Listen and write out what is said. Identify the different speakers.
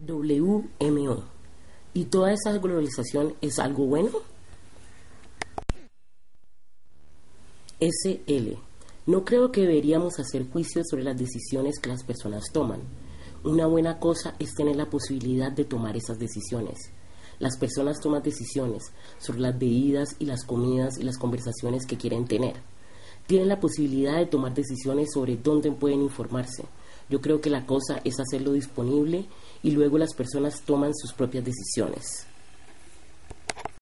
Speaker 1: WMO. ¿Y toda esa globalización es algo bueno? SL. No creo que deberíamos hacer juicios sobre las decisiones que las personas toman. Una buena cosa es tener la posibilidad de tomar esas decisiones. Las personas toman decisiones sobre las bebidas y las comidas y las conversaciones que quieren tener. Tienen la posibilidad de tomar decisiones sobre dónde pueden informarse. Yo creo que la cosa es hacerlo disponible y luego las personas toman sus propias decisiones.